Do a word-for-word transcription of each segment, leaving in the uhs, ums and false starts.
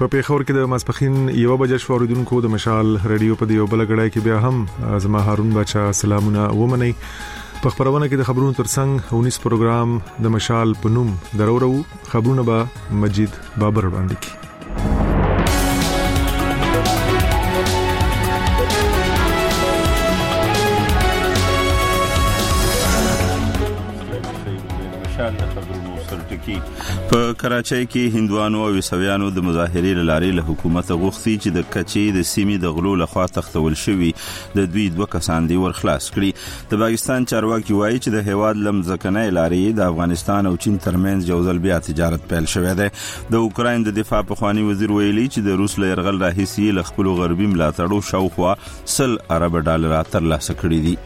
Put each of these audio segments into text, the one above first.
پیښور کې د ماسپخین یو بجې شوریدونکو د مشال رادیو په دیو بل غړای کې بیا هم زما هارون بچا سلامونه ومني په خبرونه کې د خبرونو ترڅنګ اونیس پروګرام د مشال پنوم درورو خبرونه به مجید بابر وړاندې کی. په کراچۍ کې هندوانو او عیسویانو د مظاهرې لارې له حکومت غوښتي چې د کچې د سیمې د غلو لخوا تختول شوی د دوی دوه کسان دی ورخلاص کړي. د پاکستان چارواکي وایي چې د هیواد لمځکنۍ لارې د افغانستان او چین ترمنځ یو ځل بیا تجارت پیل شوی دی. د اوکراین د دفاع پخوانی وزیر ویلي چې د روس له یرغل راهیسې له خپل غربي ملاتړو شاوخوا سل ارب ډالر ترلاسه کړي دي.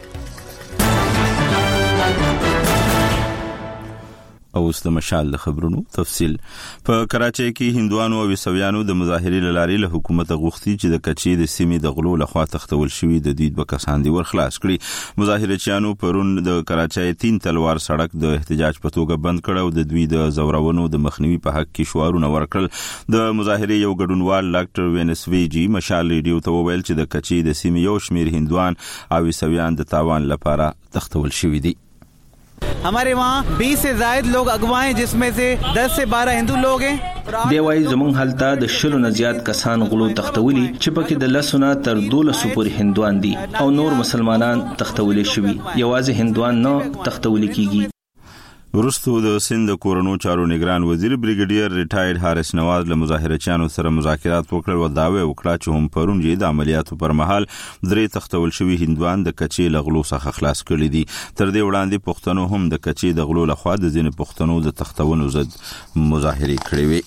او د مشال د خبرونو تفصیل. په کراچۍ کې هندوانو او عیسویانو د مظاهرې لارې له حکومت غوښتي چې د کچې د سیمې د غلو لخوا تختول شوی د دوی دوه کسان دی ورخلاص کړي. مظاهرچیانو پرون د کراچۍ تین تلوار سړک د احتجاج په توګه بند کړ او د دوی د زورونو د مخنیوي په حق کې شعارونه ورکړل. د مظاهرې یو ګډونوال ډاکټر وینس ویجی مشال ریډیو ته وویل چې د کچې د سیمې یو شمیر هندوان او عیسویان د تاوان لپاره تختول شوی دي. हमारे वहाँ बीस से ज्यादा लोग अगवा हैं जिसमें से दस से बारह हिंदू लोग हैं. دی وای زمون حالتا د شلو نه زیات کسان غلو تختولي چې پکې د لسونه تر دولسو پورې هندوان دي او نور مسلمانان تختولي شوي. یوازې هندوان نه تختولي کیږي. ورستو د سند کورونو چارو نگران وزیر بریګیډیر ریټایرډ حارث نواز له مظاهرچیانو سره مذاکرات وکړل او داوی وکړه چې هم پرون یې د عملیاتو پر مهال درې تختول شوی هندوان د کچې لغلو څخه خلاص کړي دي. تر دې وړاندې پښتنو هم د کچې د غلو لخوا د ځینې پښتنو د تختونو ضد مظاهره کړې وي.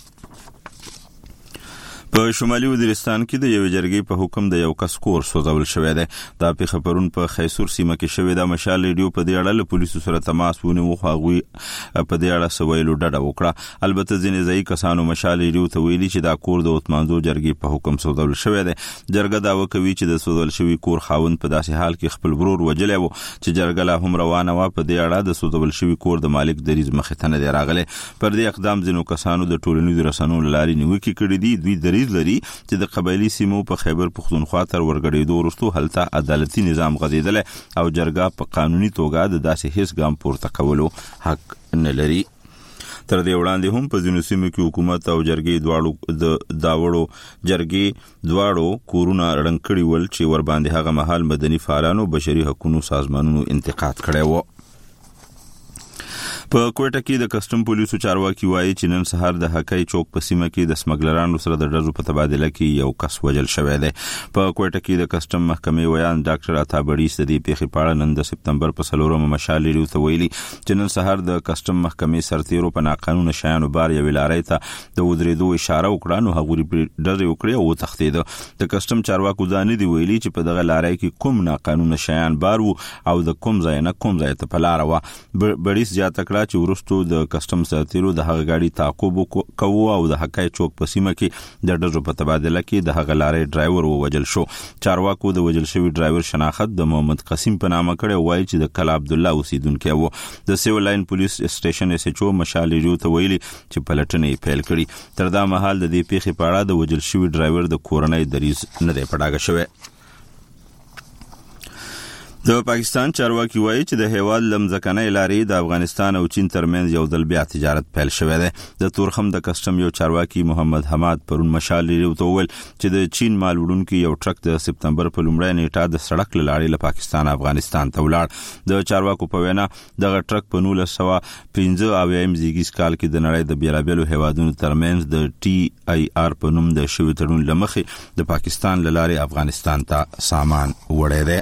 په شمالي وزیرستان کې د یو جرګې په حکم د یو کس کور سوځول شوی دی. دا په خبرون په خیسور سیمه کې شوی دا مشال ریډیو په دې اړه له پولیسو سره تماس ونیو خو هغه په دې اړه سویلو ډډه وکړه. البته ځینې ځای کسانو مشال ریډیو ته ویلي چې دا کور د اوتمانزو جرګې په حکم سوځول شوی دی. جرګه دا وکوي چې د سوځول شوی کور خاوند په داسې حال کې خپل ورور وجلې وو چې جرګه لا هم روانه و. په دې اړه د سوځول شوی کور د مالک دریز مخې ته نه دی راغلی. پر دې اقدام ځینو کسانو د ټولنیزو رسنیو لارې نیوکې کړې دي. دوی دریز لري چې د قبایلی سیمو په خیبر پختونخوا تر ورګړېدو وروسته هلته عدالتي نظام غځېدل او جرګه په قانوني توګه د داسې هیڅ ګام پورته کولو حق نه لري. تر دې وړاندې هم په ځینو سیمو کې حکومت او جرګې دواړو د داوړو جرګې دواړو کورونه رنګ کړي ول چې ور باندې هغه مهال مدني فعالانو بشري حقوقو سازمانونو انتقاد کړی و. په کوټه کې د کسٹم پولیسو چارواکي وایي چې نن سهار د حکای چوک په سیمه کې د سمګلرانو سره د ډزو په تبادله کې یو کس وژل شوی دی. په کوټه کې د کسٹم محکمې ویان ډاکټر عطا بډی سدي پیښې په اړه نن د سپتمبر په څلورمه مشال ریډیو ته ویلي چې نن سهار د کسٹم محکمې سرتیرو په ناقانونه شیانو بار یو لارې ته د ودرېدو اشاره وکړه نو هغه ډز وکړي او تختید. د کسٹم چارواکو ځان دی ویلي چې په دغه لارې کې کوم ناقانونه شیان بار وو او د کوم ځای نه کوم ځای ته په لار و. بډی زیاته کړه چې ورستو د کسٹم سرتیرو د هغه گاډي تعقیب کوو او د حکای چوک په سیمه کې د ډزو په تبادله کې د هغه لارې ډرایور ووجل شو. چارواکو د وجل شوی ډرایور شناخت د محمد قاسم په نامه کړي وایي چې د کلا عبد الله اوسیدونکو وو. د سیول لاین پولیس سټیشن اس ایچ او مشال ریډیو ته ویلي چې پلټنې پیل کړي. تر دا مهال د دې پیښې په اړه د وجل شوی ډرایور د کورنۍ دریز نه دی پټاګه شوی. د پاکستان چارواکي وایي چې د هیواد لمځکنۍ لارې د افغانستان او چین ترمنځ یو ځل بیا تجارت پیل شوی دی. د تورخم د کسٹم یو چارواکي محمد حماد پرون مشال ریډیو ته وویل چې د چین مال وړونکي یو ټرک د سپتمبر په لومړۍ نیټه د سړک له لارې له پاکستان افغانستان ته ولاړ. د چارواکو په وینا دغه ټرک په نولس سوه پنځه اویایم زیږیز کال کې د نړۍ د بیلابیلو هیوادونو ترمنځ د ټي آی آر په نوم د شوي تړون له مخې د پاکستان له لارې افغانستان ته سامان وړی دی.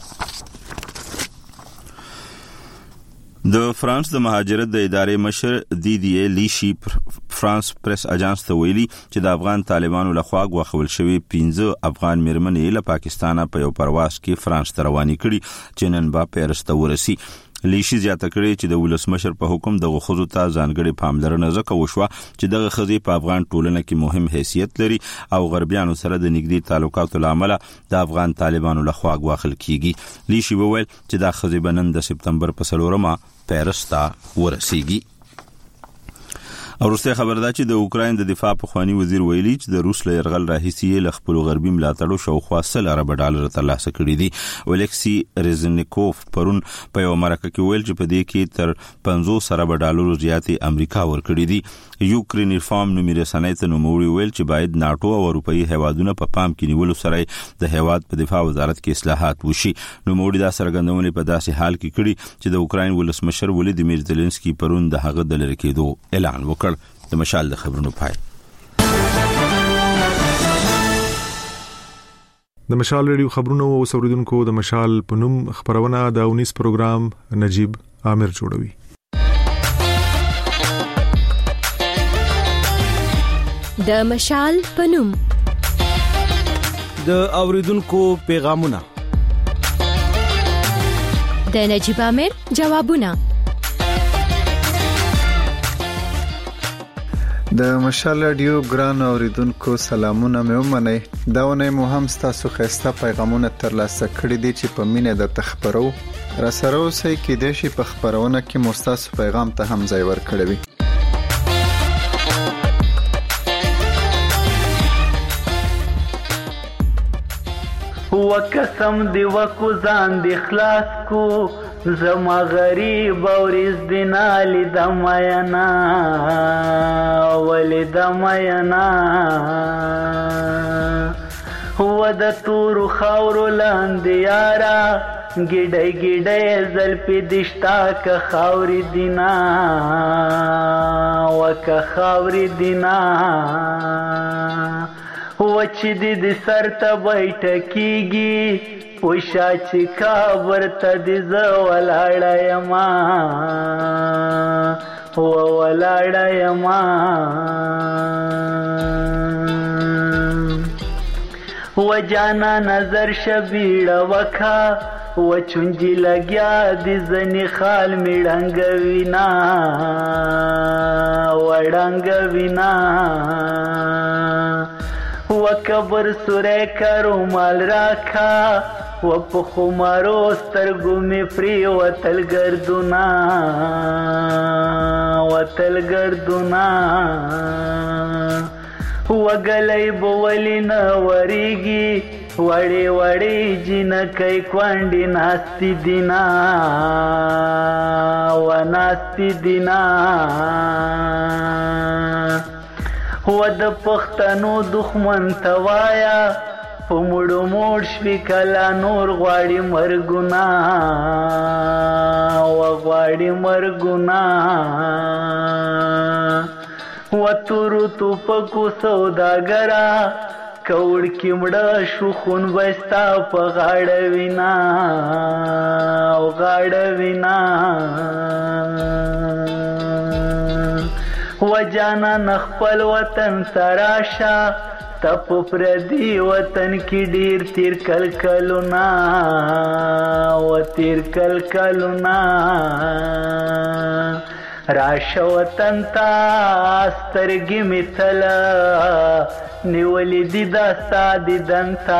د فرانس د مهاجرت د ادارې مشر دی دی لیشي فرانس پریس اجانس ته ویلي چې د افغان طالبانو لخوا غوښول شوی پنځه افغان میرمنې له پاکستانه په یو پرواز کې فرانس ته روانې کړي چې نن به پیرس ته ورسي. لیشي زیاته کړي چې د ولسمشر په حکم دغه خزو ته ځانګړي پاملرنه ځکه وشوه چې دغه خزي په افغان ټولنه کې مهم حیثیت لري او غربیانو سره د نږدې تعلقاتو لامل د افغان طالبانو لخوا غوښل کیږي. لیشي وویل چې دا خزي بنن د سپتمبر په څلورمه پیرس ته ورسیږي. ورسته خبردار چې د اوکرين د دفاع په خواني وزیر ویلي چې د روس له يرغل راهیسي ل خپل غربي ملاتړو شاوخوا سل ارب ډالر ترلاسه کړي دي. ولکسي رزنیکوف پرون په یو مرکه کې ویل چې په دې کې تر پنځوس ارب ډالر زیاتې امریکا ورکړي دي. یوکرين ریفارم نومي رسنۍ ته نوموړي ویل چې باید ناتو او اروپאי هیوادونه په پام کې نیولو سره د هیواد په دفاع وزارت کې اصلاحات وشي. نوموړي دا څرګندونه په داسې حال کې کړي چې د اوکرين ولسمشر ولادیمیر زيلنسکي پرون د هغه د لری کېدو اعلان وکړ. د مشال د خبرونو پای. د مشال ریډیو خبرونو او سوریدونکو د مشال پنوم خبرونه د اونیس پروګرام نجیب عامر جوړوي. د مشال پنوم د اوریدونکو پیغامونه، د نجیب عامر جوابونه. د مشال رادیو ګران اوریدونکو سلامونه مې ومنئ. دا ونه مو هم تاسو خسته پیغامونه ترلاسه کړی دي چې په مینه د تخبرو را سره اوسئ کې د شي په خبرونه کې مو تاسو پیغام ته هم ځای ورکړی وي. وقسم دی وکو ځان دی خلاص کو زما غریب اورز دینالی دماینا ولی دماینا هو د تور خاور لاندې یارا ګډای ګډای زلپی دشتا که خاوري دینا وک خاوري دینا وچ دې د سر ته بیٹه کیږي وشا چې کابر ته دې ز ولاړه یما و ولاړه یما و جانا نظر شبیړه وکا و چونجی لګیا دې زنی خال میړنګ وینا وړنګ وینا وکبر سوره کرو مال راکا و په خمارو سترګو می پری وتل گردونا وتل گردونا وګلای بولینا وریږي وړي وړي جنکای کوانډي ناستی دینا و ناستی دینا و د پښتنو دښمن توایا په مړو موړ شوي کلا نور غواړي مرګونه و غواړي مرګونه و تورو توپکو سوداګرا کوړ کې مړه شو خون بستا په غاړه وینا او غاړه وینا و جانا نخپل وطن تراشا تپ پردی وطن کی ډیر تیر کل کلونا و تیر کل کلونا راش وطن تا سترګی مثلا نیولی دی دستا دی دنتا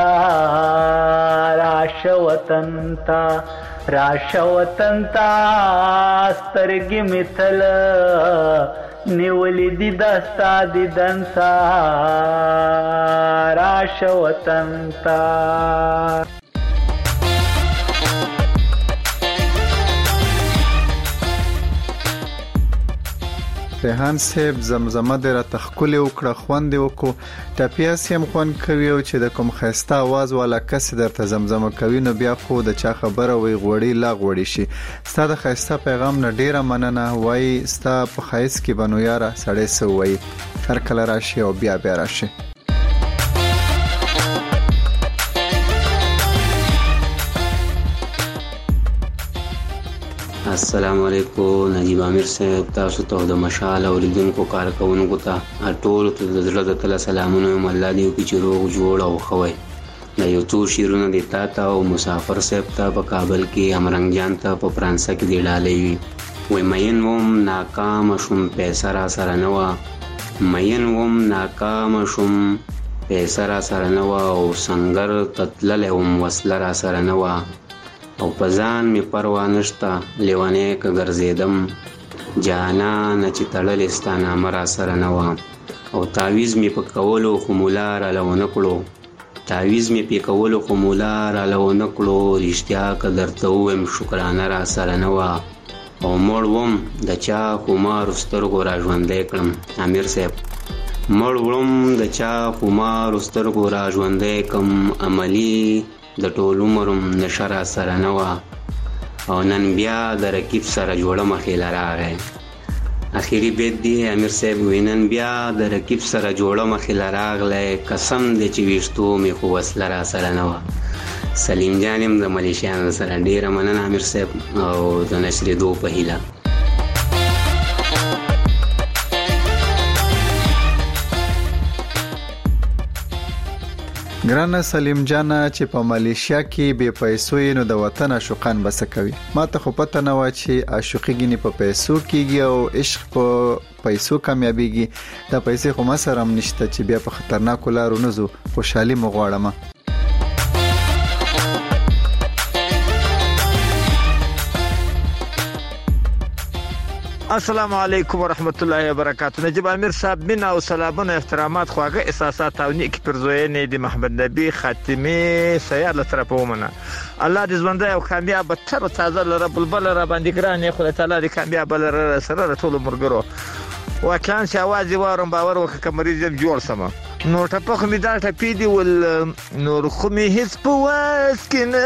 راش وطن تا راش وطن تا سترګی مثلا نیولی دی دستا دی دنتا راش وطن تا. ریحان صاحب زمزمه د را تخکل وکړه خوند وکړو ټاپیا سیم خوان کوي او چې د کوم خسته आवाज والا کس درته زمزمه کوي نو بیا خو د چا خبره وي غوړی لا غوړی شي. ستاسو خسته پیغام نه ډیره مننه وای ستاسو په خایس کې بنو یاره سړې سو وای هر کله راشي او بیا بیا راشي. السلام علیکم نجیب عامر صاحب تاسو ته د مشال اوریدونکو کارکونکو ته ټول ته د زړه د تل سلامونه الله دې وکړي چې روغ جوړ او خوي. دا یو څو شیرونه دي تا او مسافر صاحب ته په کابل کې امرنګ جان ته په فرانسه کې دی ډالې وي وای مین ووم ناکام شوم پیسې را سره نه و مین ووم ناکام شوم پیسې را سره نه و او څنګه تتلل هم وسله را سره نه و او پزان می پروا نشتا لیوانه ک ګرځیدم جانان چې تړلې ستا نامه را سره نه وه او تعویز مې په کولو خو مولا راله ونه کړو تعویز مې په کولو خو مولا راله ونه کړو رښتیا که درته ووایم شکرانه را سره نه وه او مړ وم د چا خمارو سترګو را ژوندی کړم امیر صاحب مړ وړم د چا خمارو سترګو را ژوندی کړم عملي د ټول عمرم نشه را سره نه وه او نن بیا د رقیب سره جوړه مخې راغی اخیری بیت دی امیر صاحب وینن بیا د رقیب سره جوړه مخې راغلی قسم دی چې ویشتو مې خو وسله را سره نه وه سلیم جان یم د ملیشیانو سره ډیره مننه امیر صاحب او د نشریدو په هیله ګرانه سلیم جانا چې په ملیشیا کې بے پیسو نو د وطن عاشقان بس کوي ما ته خو پته نه و چې عاشقي ګینه په پیسو کېږي او عشق په پیسو کامیابیږي دا پیسې خو ما سره هم نشته چې بیا په خطرناکو لارو نه زو خوشحالي مغواړم السلام علیکم ورحمت الله وبرکاته نجیب امیر صاحب مینا او سلامونه احترامات خواږه احساسات او نیک پرزوینې د محمد نبی خاتمه سیار له طرفه ومنه الله دې ژوندۍ او کامیاب تر تازه لره بلبل را باندې ګران خدای تعالی دې کامیاب لره سره ټول مرګرو وکړان چې आवाज وارم باور وکړه مریض جوړ سم نو ټپخ می دا ټپی دی ول نور خو می هیڅ په واس کې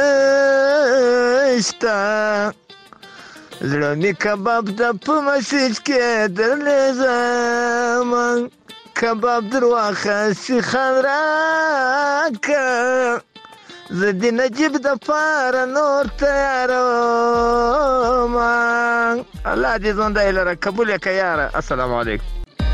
نشته زړه می کباب د په مسیج کې درلې زمان کباب درواخه سی خراکه زدی نجیب د پار نور تیارو man الله دې زنده لره قبول کړه یاره السلام علیکم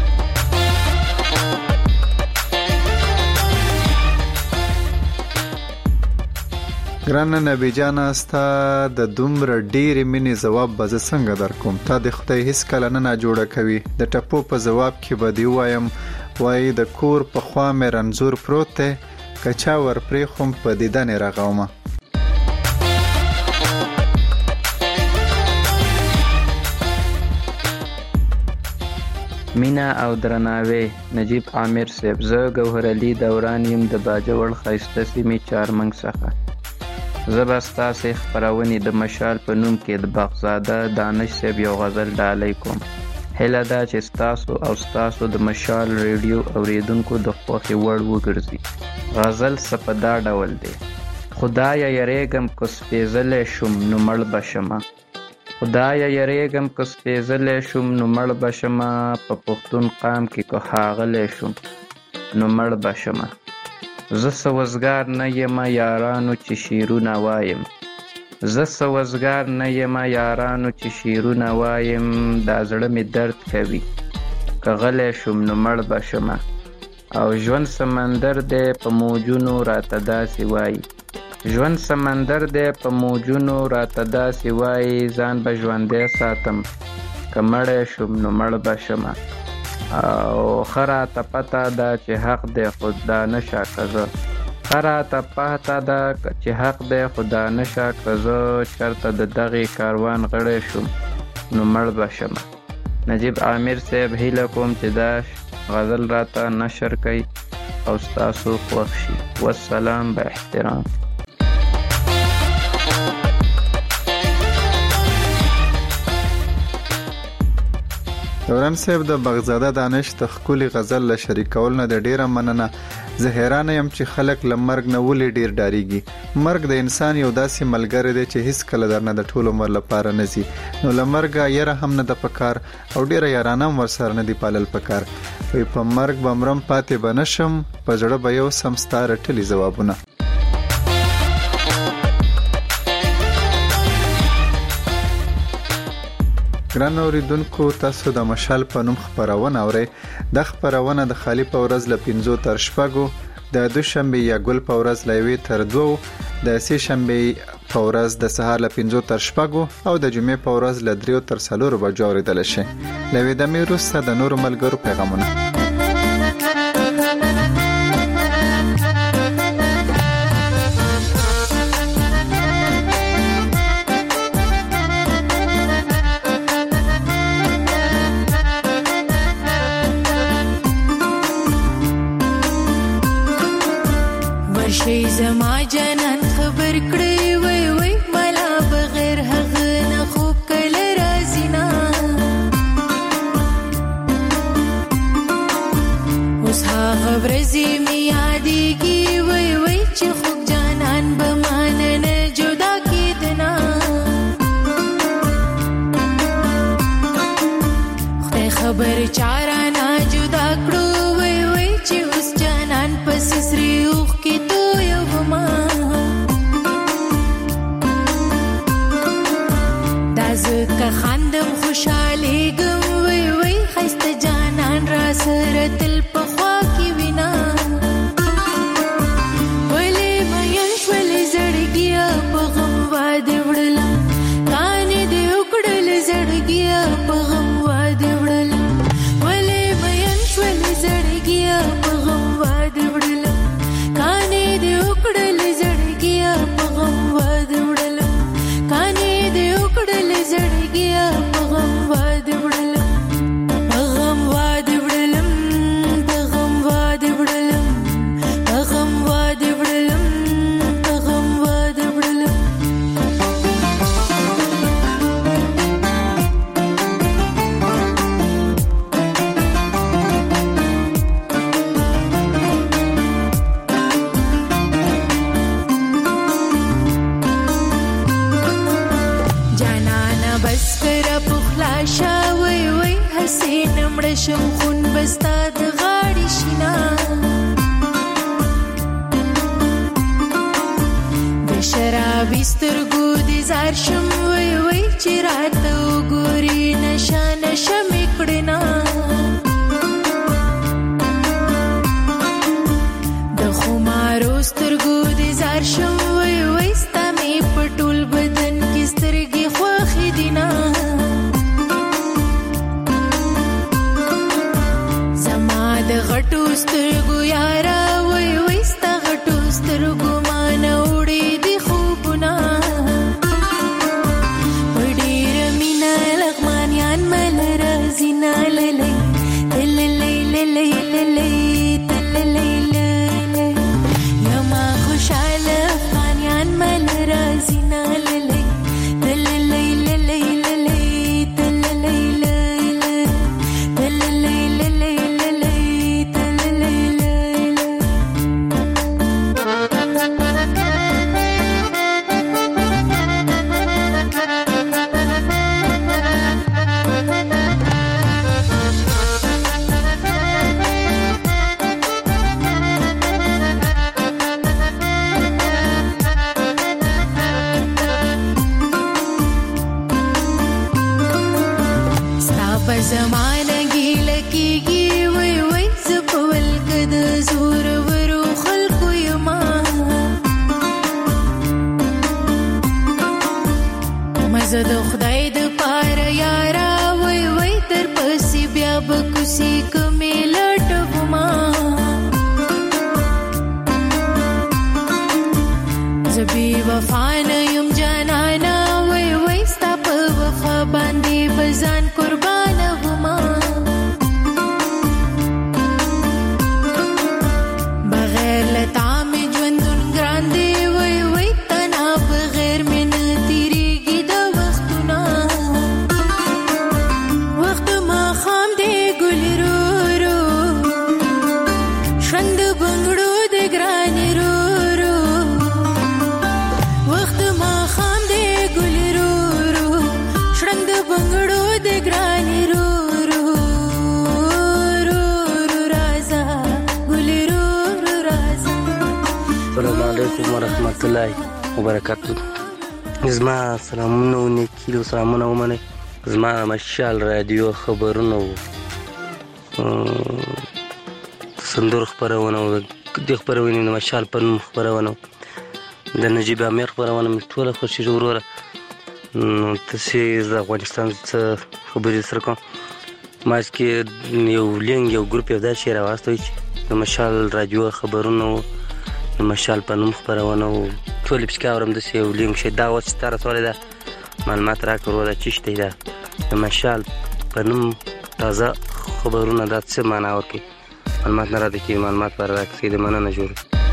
ګرانه نبی جان استا د دومره ډېرې مینې جواب به زه څنګه درکوم تا د خدای هیڅ کله نه جوړه کوي د ټپو په جواب کې به دی وایم وای د کور په خوا مې رنځور پروت دی کچا ور پرې خوم په دیدن راغومه مینا او درناوی نجیب عامر صاحب زه ګوهر علي دوران یم د باجوړ خایسته سیمې چارمنګ څخه زبستا سیخ خبرونې د مشال په نوم کې د بغزاده دانش صاحب یو غزل ډالۍ کوم هله دا چې تاسو او تاسو د مشال ریډیو اوریدونکو د خوخي وړ وګرځي غزل سپدا ډول دی خدای یریګم کو سپیزل شوم نو مړ بشما خدای یریګم کو سپیزل شوم نو مړ بشما په پښتون قام کې کو هاغله شوم نو مړ بشما زه سوزګار نه یم یارانو چې شیرونه وایم زه سوزګار نه یم یارانو چې شیرونه وایم دا زړه می درد کوي کغله شوم نو مړ بشمه او ژوند سمندر دې په موجونو راته داسې وای ژوند سمندر دې په موجونو راته داسې وای ځان به ژوندې ساتم کمړې شوم نو مړ بشمه او خرا ته پتا دا چې حق دی خدا نشا کزه خرا ته پتا دا چې حق دی خدا نشا کزه چرته د دغه کاروان غړې شوم نو مړ بشم نجیب عامر صاحب هیله کوم چې دا غزل راته نشر کړي او تاسو خوښ شي والسلام با احترام دوران صاحب د بغزاده دانش تخکولی غزل له شریکول نه د ډیره مننه زه حیران یم چې خلک لمرګ نه ولې ډیر ډاریږي مرګ د انسان یو داسې ملګری دی چې هیڅ کله درنه د ټولو عمر لپاره نه زی نو لمرګ یره هم نه د پکار او ډیره یارانه هم ورسره نه دی پالل پکار وي په مرګ بمرم پاتې بنشم په جوړه به یو سمستار ټلی جوابونه ګران اوریدونکو تاسو د مشال په نوم خبرونه اورئ د خبرونه د خالی په ورځ ل پنځو تر شپږو د دوشنبه یا ګل په ورځ لوي تر دوو د سه شنبه په ورځ د سهار ل پنځو تر شپږو او د جمعې په ورځ ل دریو تر څلورو بجو اوریدل شي لوي د میروسه د نور ملګرو پیغامونه چارا نا جدا کړو وای وای چې اوس جانان پس سری اوخ کې تو یو ما دازکه خندم خوشاله ګم وای وای خسته جانان را سره تل په خوا کې وینا ولې مې شول زړګیا په غم واده وړل کان دې وکړل زړګیا په غم واده وړل ولې مې شول زړګیا په غم واده وړل کان دې وکړل زړګیا په غم واده وړل کان دې وکړل زړګیا په غم واده وړل په غم واده وړلم په غم واده وړلم په غم واده وړلم په غم واده وړلم بس کرا پخلا شاوی وی حسین مړشم خون بستا د غاړي شینا د شرابي سترګو دي زار شم وی وی چې راته وګوري نشه نشه مې کړنا د خمارو سترګو دي زار شم وی وی ستا مې پټول بدن کې سترګې خوخي دینا زما د غټو سترګو یارا وای وای ستا غټو سترګو مان وړي دي خوبونه وړي مینا لغمانیان مل رازینا للی للی للی للی للی یما خوشاله افغانیان مل رازینا للی زمانه ګیله کېږي وای وای زه په ولکه د زورورو خلکو یما مزه د خدای د پاره یارا وای وای تر پسې بیا به کوسي کمې لټوما زه بې وفا نه یم جانانا وای وای ستا په وفا باندې به ځان قربان بغیر لتا می ژوندون ګران دی وای وای تنا بغیر من تیریږي د وختونه وخت ما خام دی ګل رو رو شند بنگړو د ګران رو رو وخت ما خام دی ګل رو رو شند بنگړو د ګران رو السلام علیکم ورحمت الله وبرکاتہ. زما سلامونه و نیکي سلامونه ومنئ. زما مشال رادیو خبرونه و سندور خبرونه و د خبرونې د مشال په نوم خبرونه د نجیب امیر خبرونه مې ټوله خوښېږي وروره. نو تاسې د افغانستان څه خبرې سره کوم ما کې یو لینک یو ګروپ یو داسې راواستوي چې د مشال رادیو خبرونه و د مشال په نوم خپرونه و ټول پکې اورم داسې یو لینک شي دا اوس تا رسولې ده معلومات راکړه وروره چې شته ده د مشال په نوم تازه خبرونه دا څه معنا ورکوي معلومات نه راته کېږي معلومات به راکړي د مننه جوړ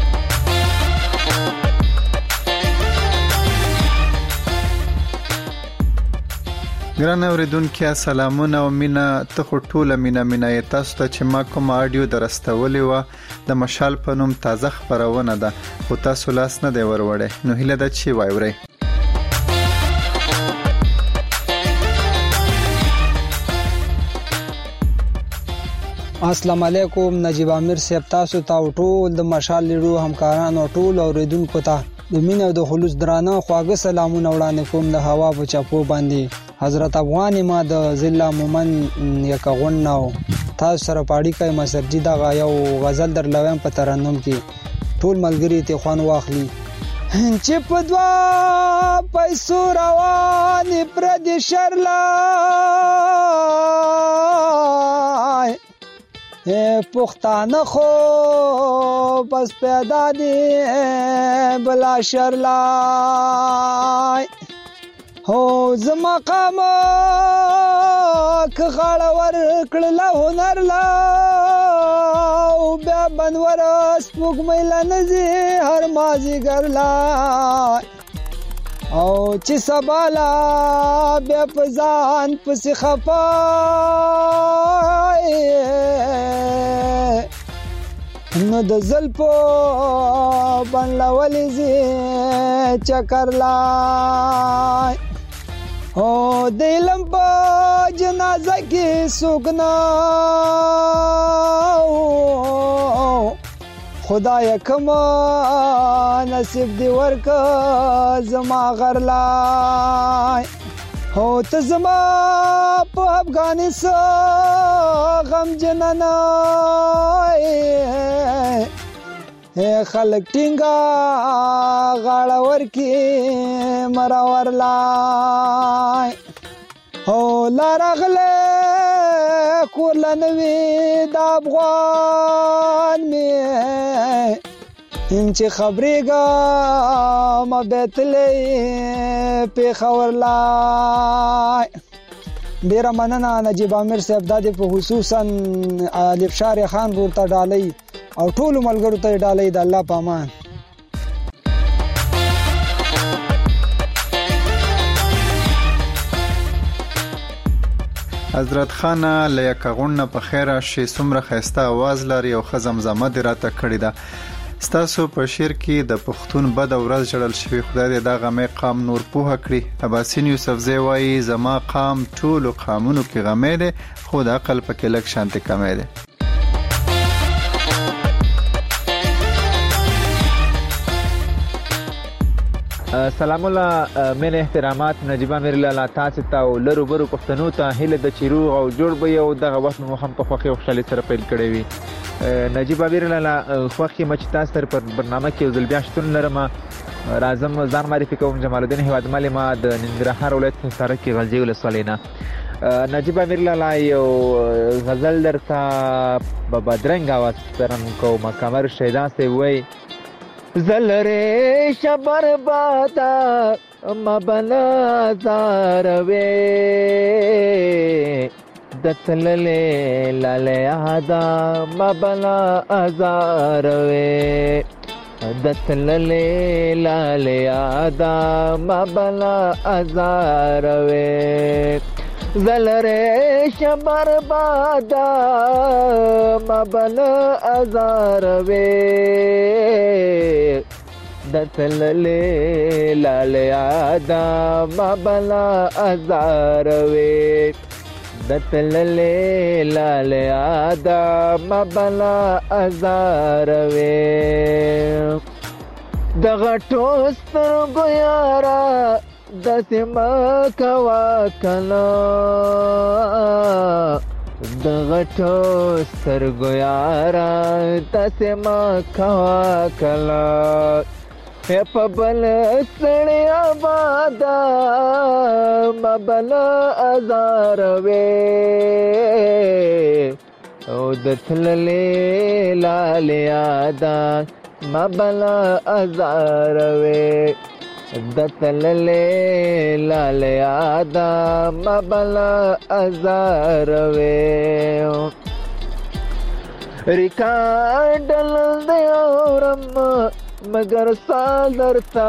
ګران اوریدونکو سلامونه او مینا ته ټوله مینا مینا تاسو ته چې ما کوم اډیو درستولې و د مشال په نوم تازه خبرونه ده خو تاسو لاس نه دی وروړې نو هیله ده چې وایورئ. السلام علیکم نجیب امیر صاحب، تاسو ته ټول د مشال لیډو همکارانو ټول اوریدونکو ته د مینې او د خلوص درانه خواږه سلامونه وړاندې کوم د هوا په چاپو باندې. حضرت افغان ما د ضلع مومن یکغون نو تاسو سره پاړی کوي مسجد دغه یو غزل در لویم په ترنم کې ټول ملګری ته خوان واخلي. چې په دوا پیسو روان پر دې شرلا پختانه خو بس پیدا دی بلا شرلای هو زما قام که غاړه ور کړله هنر لا او بیا بنور سپوږمۍ لا نزي هر مازیګر لا او چې سبالا بیا په ځان پسې خفای نو د زلفو بنلا ولیزي چکر لای او د علم په جنازه کې سوګنا خدای کما نصیب دی ورکا زما غرلای هو ته زما په افغانستان غم جننای خلک ټینګا غاړه ورکی مرا ورلای هو لارغله کولنوي د افغان می چې خبرېګا ما بیتلې په خورلای. ډیر مننه نجیب امیر صاحب د په خصوصا الف شار خان ورته ډالۍ او ټول ملګرو ته ډالۍ د الله په امان. حضرت خان له یکغون په خیره شي څومره خسته आवाज لري او خزمزمه دی راته کړی دا. ستاسو په شعر کې د پښتون بد ورځ جړل شوی خدای دې دا غمه قام نور پوها کړی. اباسین یوسف زی وایي زما قام ټول قامونو کې غمه ده خو د عقل پکې لک شانته کمه ده. سلام الله من احترامات نجیب امیر لاله تاسو ته لرو برو پښتنو ته هله د چیرو او جوړ به یو دغه وخت مو هم په خوخي او خوشالي سره پیل کړی وي. نجیب امیر لاله خوخي مچ تاسو پر برنامه کې ځل بیا شتون لرم. راځم ځان معرفي کوم. جمال الدین هواد مالي ما د ننګرهار ولایت سره کې غلجی ولسوالینا. نجیب امیر لاله یو غزل درته په بدرنګ आवाज ترن کوم. کمر شیدا سی وای زلره شبر بادا ما بنا زاروي دتلله لاله ادا ما بنا ازاروي دتلله لاله ادا ما بنا ازاروي زلره شبر بادا ما بنا ازاروي دتلله لاله ادا ما بنا ازاروي دتلله لاله ادا ما بنا ازاروي دغه ټوستر ګیارا دسما کوا کنا دغه ټوستر ګیارا دسما کوا کلا په بل سړی آبادا مبل ازاروي او د تللې لالې ادا مبل ازاروي د تللې لالې ادا مبل ازاروي ریکارډل دی اورم مگر سال درتا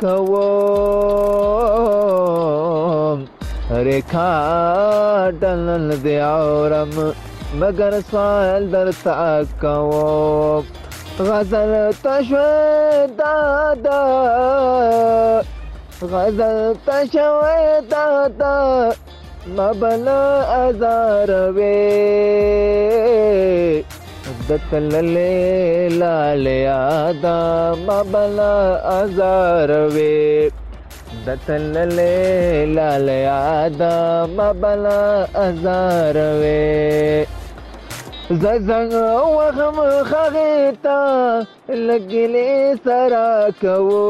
کوم ریکا ډلل دی اورم مگر سال درتا کوم غزل تشوي دادا غزل تشوي دادا مبلا ازاروي دتللې لاله یادا مبلا ازاروي دتللې لاله یادا مبلا ازاروي زنګ وهم خغیتا لګلې سرا کوو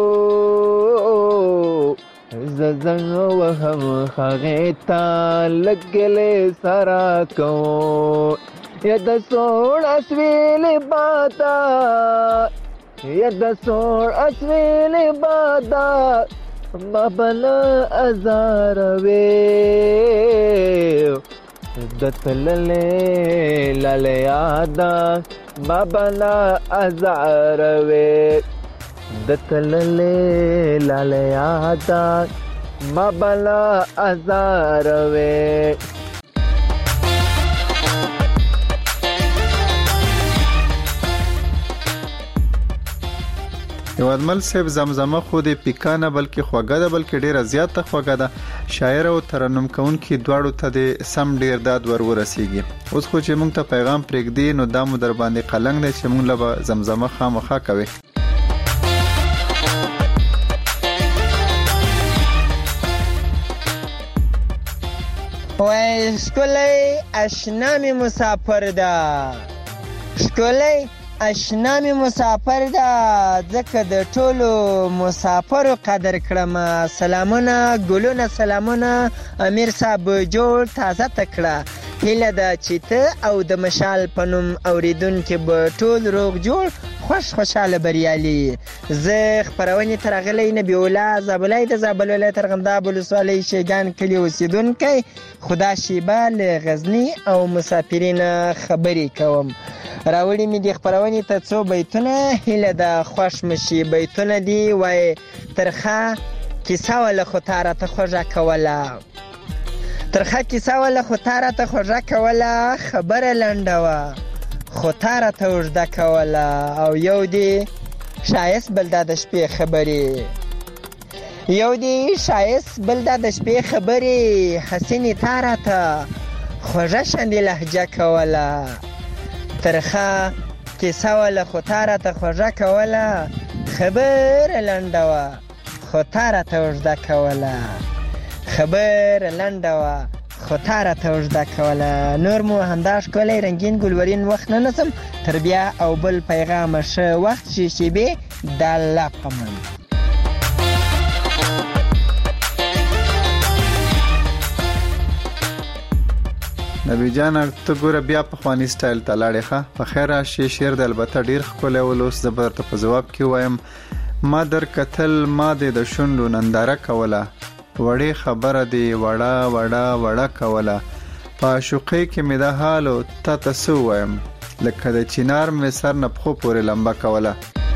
زنګ وهم خغیتا لګلې سرا کوو یا د سوړ اسویل بادا یا د سوړ اسویل بادا مبل ازاروي دتللې لاله یادا مبل ازاروي دتللې لاله یادا مبل ازاروي یوادمل صاحب زمزمه خو دې پیکانه بلکې خوږه ده بلکې ډیره زیاته خوږه ده شاعر او ترنم کوونکي دواړو ته د سم ډیر داد ور ورسیږي اوس خو چې موږ ته پیغام پرېږدي نو دا مو در باندې قلنګ دی چې موږ له زمزمه خامخا کوي وای شکلی اشنا می مسافر ده شکلی اشنا می مسافر ده ځکه د ټولو مسافرو قدر کړم سلامونه ګلونه سلامونه امیر صاحب جوړ تازه تکړه هیله ده چې ته او د مشال په نوم اوریدونکي به ټول روغ جوړ خوش خوشاله بریالي زه خپرونې تر غلې نبی الله زابلای د زابل ولایت ارغنداب ولسوالۍ شیګان کلی اوسیدونکي خدا شیبه له غزنی او مسافرین خبرې کوم راوړی می د خبرونې ته څو بیتونه هله د خوش مشي بیتونه دی وای ترخه کیسه ول خو تاره ته خوږه کوله ترخه کیسه ول خو تاره ته خوږه کوله خبره لنډه خو تاره ته وژده کوله او یو دی شایست بل د شپې خبرې یو دی شایست بل د شپې خبرې حسینې تاره ته خوږه شندې لهجه کوله ترخه کیسه ول خو تاره ته خوږه کوله خبره لنډه وه خو تاره ته وژده کوله خبره لنډه وه خو تاره ته وژده کوله نور مو همدا ښکلی رنګین ګلورین وخت نه نسم تر بیا او بل پیغامه ښه وخت شي شیبې د الله په امان نبی جان ته ګوره بیا په خواني سټایل ته لاړې ښه په خیر راشي شعر د البته ډیر ښکلی ولوس زه به درته په ځواب کې وایم ما در کتل ما دې د شونډو ننداره کوله وړې خبره دې وړه وړه وړه کوله په عاشقۍ کې مې دا حال او تا ته څه ووایم لکه د چینار مې سر نه پښو پورې لمبه کوله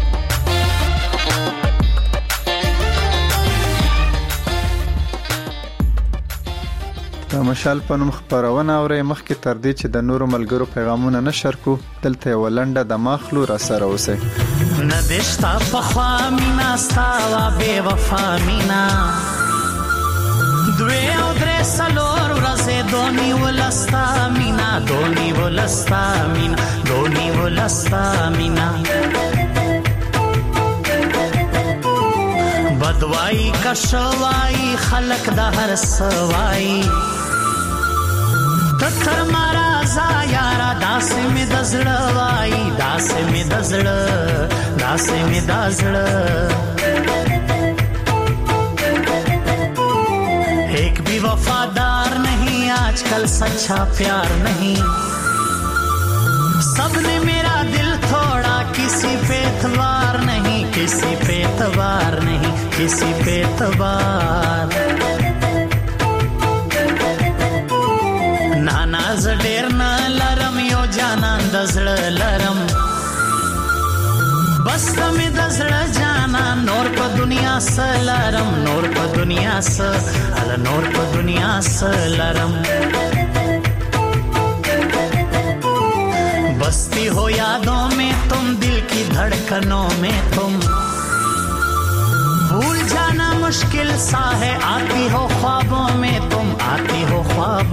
د مشال په نوم خپرونه اورئ مخکې تر دې چې د نورو ملګرو پیغامونه نشر کو دلته یوه لنډه د ماخلو را سره اوسئ نه دې شته پخوا مینا ستا وه بې وفا مینا دوی او درې څلور ورځې دونی ولستا مینا دونی ولستا مینا دونی ولستا مینا بدوائی کشوائی خلق د هر سوائی تتر مارا زا یارا داسې مې د زړه وای داسې مې د زړه داسې مې د زړه ایک بھی وفادار نہیں آج کل سچا پیار نہیں سب نے میرا دل توڑا کسی پہ اعتبار نہیں کسی پہ اعتبار نہیں کسی پہ اعتبار نانا زډیر نه لرم یو جانان د زړه لرم بس مې د زړه جانان نور په دنیا سلرم نور په دنیا سل نور په دنیا سلرم बसती हो यादों में तुम दिल की धड़कनों में तुम भूल जाना मुश्किल सा है आती हो ख्वाबों में तुम आती हो ख्वाब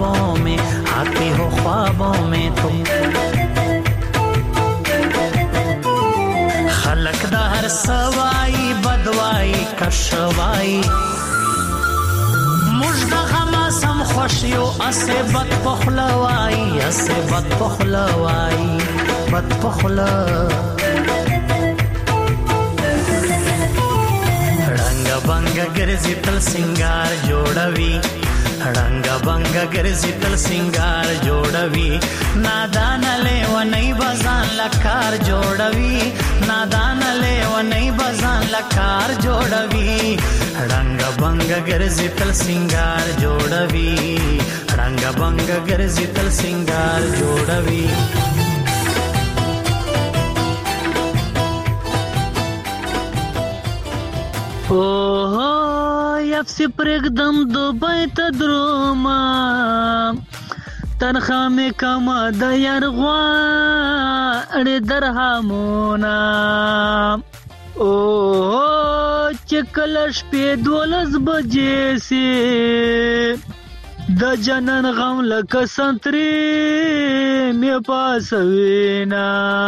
خوشیو اسه بد پخلوای اسه بد پخلوای بد پخلا رنگ بنگ ګرځي تل سنگار جوړوي رنگ بنگ ګرځي تل سنگار جوړوي نادان له ونی بزان لکار جوړوي نادان له ونی بزان لکار جوړوي رنگ بنگ ګرځي تل سنگار جوړوي رنگ بنگ ګرځي تل سنگار جوړوي اوه یفسی پرګدم دوبای ته دروما تنخوا می کما د یارغوا اړه درهمونا اوه چکلش په دولس بجې سي د جنن غم لکه سنتري می پاسوینا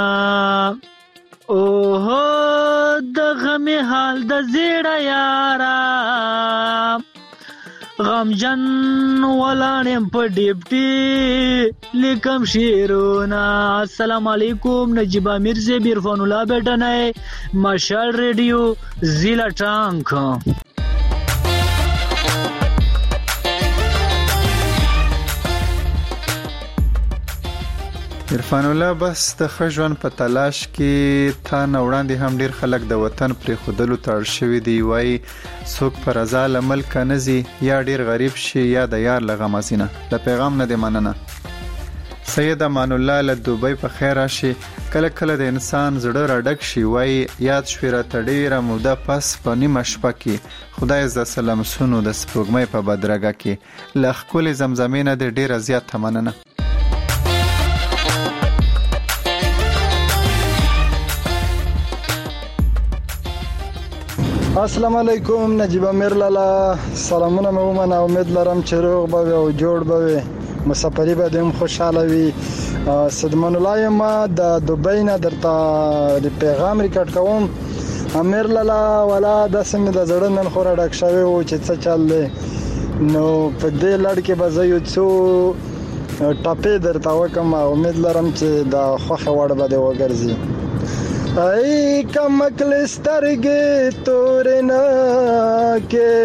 اوه د غم حال د زیړه یارا غم جن ولانم په ډیپټي لیکم شیرونا السلام علیکم نجیب امیر سے عرفان الله بیٹنه مشال ریډیو ضلع ټانک عرفان الله بس د خژوان په تلاش کې تا نه وړاندې هم ډیر خلک د وطن پرې خودلو تړ شوی دی وای څوک پر ازال ملک نزي یا ډیر غریب شي یا د یار لغمازینه د پیغام نه دی مننه سید امان الله له دوبۍ په خیر راشي کله کله د انسان زړه راډک شي وای یاد شویره تډیره موده پس په نیمه شپه کې خدای ز سلام سونو د سپوږمۍ په بدرګه کې لخ کول زمزمینه د ډیره زیات مننه السلام علیکم نجیب امیر لالا سلامونه مې ومنه امید لرم چې روغ به او جوړ به مسافری به دیم خوشاله وي صدمن الله ما د دوبۍ نه درته پیغام ریکارډ کوم امیر لالا ولا د سم د زړه نن خور ډک شوی او چې څه چل دی نو په دې لړ کې به زه یو څو ټاپې درته وکم امید لرم چې د خوخه وړ به دی وګرځي ای کمکل سترګې تور نه کې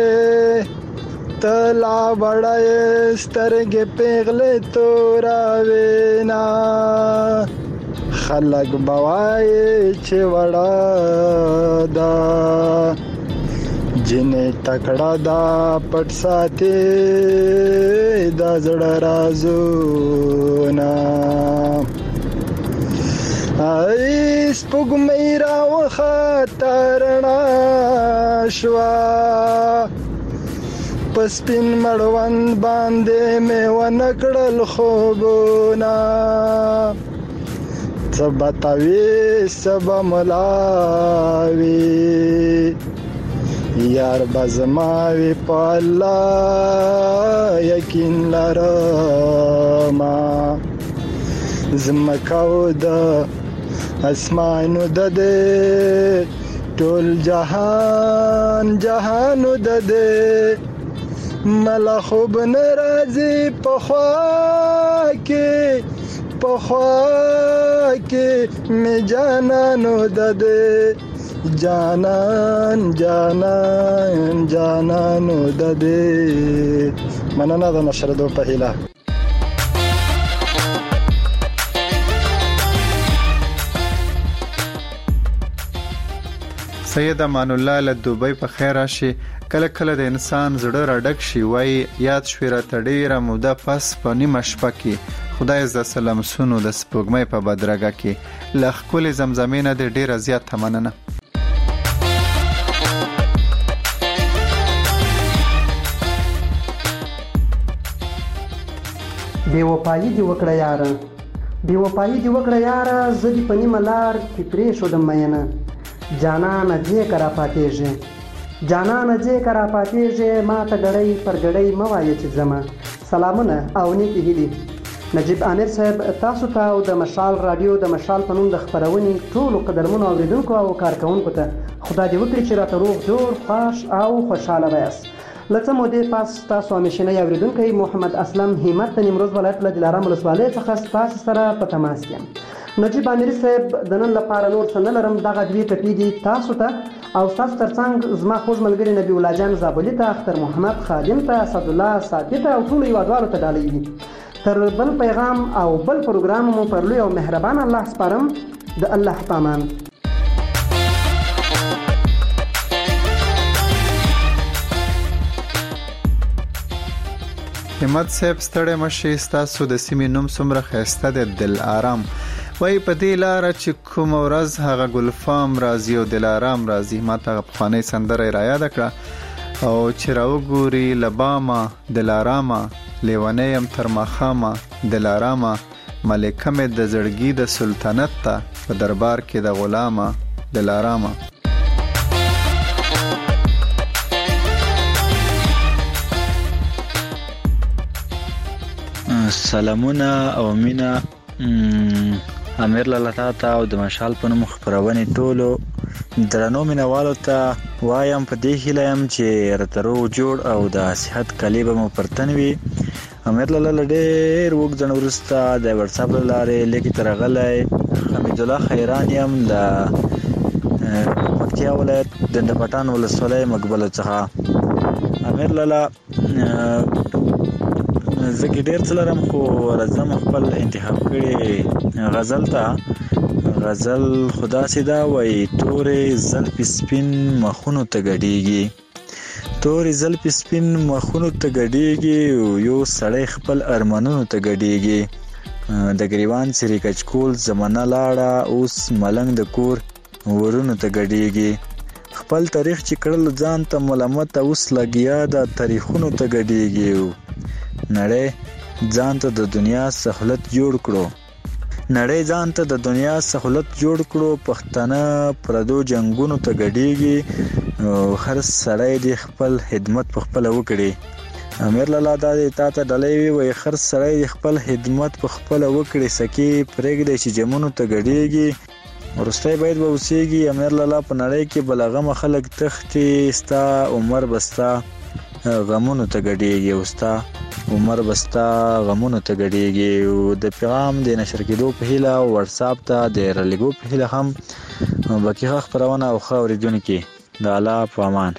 تلا وړای سترګې پیغلې تور وینا خلق بوای چې وړا دا جنې تکړه دا پټ ساتي دا زړه رازونه ای سپوږمۍ راوخته شوا پسپین مړوند باندې مې ونکړل خوبونه سبتاوي سب ملاوي یار بزماوي په الله یقین لرم زمکاو د اسمانو د دې ټول جهان جهانو د دې ملا خوب ناراضي په خوا کې په خوا کې می جانانو د دې جانان جانان جانانو د دې مننه د نشر دو په هیله سید امان الله له دوبۍ په خیر راشي کله کله د انسان زړه راډک شي وای یاد شویره تډیره موده پس په نیمه شپه کې خدای ز سلام سونو د سپوږمۍ په بدرګه کې لخ کول زمزمینه د ډیره زیات مننه بے وفایی دی وکړه یاره بے وفایی دی وکړه یاره زدي په نیمه لار کې پرې شو د مینه جانان دې کرا پاتېږي جانان دې کرا پاتېږي ما ته غړې پر غړې موایې چې زما سلامونه او نیکی هدي نجیب امیر صاحب تاسو ته او د مشال رادیو د مشال پنوم د خبرونې ټول قدرمنو اوریدونکو او کارکونکو ته خدای دې وکړي چې راته روغ جوړ خوش او خوشاله وایاست لڅ مودې پاس تاسو همیشنی اوریدونکی محمد اسلم همت د نیمروز ولایت له دلارام ولسوالۍ څخه تاسو سره په تماس یم. نجیب اميري صاحب د نن لپاره نور څه نه لرم، دغه دوې ټپې دي تاسو ته او تاسو ترڅنګ زما خوږ ملګري نبي الله جان زابلي ته، اختر محمد خادم ته، اسدالله صافي ته او ټولو هیوادوالو ته ډالۍ دي. تر بل پیغام او بل پروګرام مو پر لوی او مهربان الله سپارم. د الله پامان. همت صاحب ستړی مشي، ستاسو د سیمې نوم څومره ښایسته دی، دل آرام. وای په دې لاره چې کوم ورځ هغه ګلفام راځي او دل آرام راځي. ما ته پخوانۍ سندره را یاد کړه او چې راوګوري لباما دل آرامه، لیونی یم تر ماښامه دل آرامه، ملکه مې د زړګي د سلطنت ته په دربار کې د غلامه دل آرامه. سلامونه او مینا امیر لاله تا او د مشال په نوم خبرونه ټولو درنو مینوالو ته وایم په دې هیله يم چې راترو جوړ او د صحت کلیبه مو پرتنوي. امیر لاله ډېر وګ ځن ورسته د واتس اپ لارې لیکي ترغلای حمید الله خیران يم د پکتیا ولایت د پټان ولسوالۍ مقبله څخه. امیر لاله زګی ډیر څلرم خو رزم خپل انتخاب کړي غزل ته. غزل خدا سیدا وای تورې زلف سپین مخونو ته غډيږي، تورې زلف سپین مخونو ته غډيږي، یو سړی خپل ارمانونو ته غډيږي. د گریوان سری کچکول زمانہ لاړه اوس ملنګ د کور ورونو ته غډيږي. خپل تاریخ چې کړل ځان ته ملامت اوس لګیا د تاریخونو ته غډيږي. نړۍ ځان ته د دنیا سہولت جوړ کړو، نړۍ ځان ته د دنیا سہولت جوړ کړو، پښتانه پردو جنگونو ته غډيږي او هر سړی د خپل خدمت په خپل وکړي. امیر لاله دا تا ته ډلې وي هر سړی د خپل خدمت په خپل وکړي، سکی پرېږدي چې جمونو ته غډيږي. ورسته باید به وسیږي. امیر لاله په نړۍ کې بلغه خلک تختي ستا عمر بستا غمونو ته غډيږي، او ستا عمر بستا غمونو ته غډيږي. او د پیغام د نشر کېدو په هیله واتس اپ ته د رلګو په هیله هم باقي خبرونه او خبرېدونکو د الله په امان.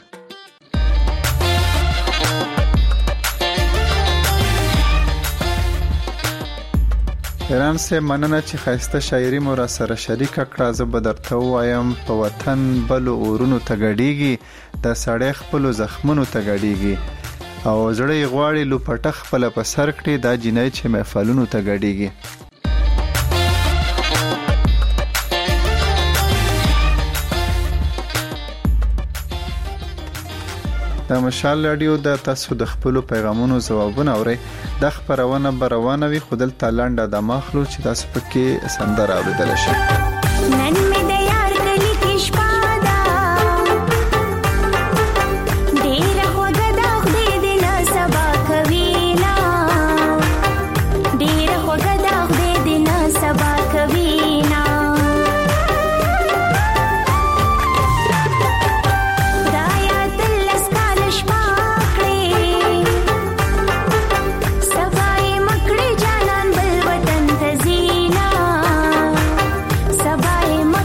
ایران سه مننه چې خاسته شاعري مو را سره شریک کړه. زه به درته وایم په وطن بل اورونو ته غډيږي، د سړی خپل زخمونو ته غډيږي، او زړې غواړي لو پټخ خپل په سر کړي، دا جنای چې محفلونو ته غډيږي. د مشال رادیو د تاسو د خپل پیغامونو ځوابونه اوري. د خبرونه بروانه وي خودل تالنده د مخلو چې تاسو پکې سندره اوریدل شي. نن مې د یار کلی کې شپه ده ډیر خوږه ده خدای دې نه سبا کوي نا، ډیر خوږه ده خدای دې نه سبا کوي نا. Sabay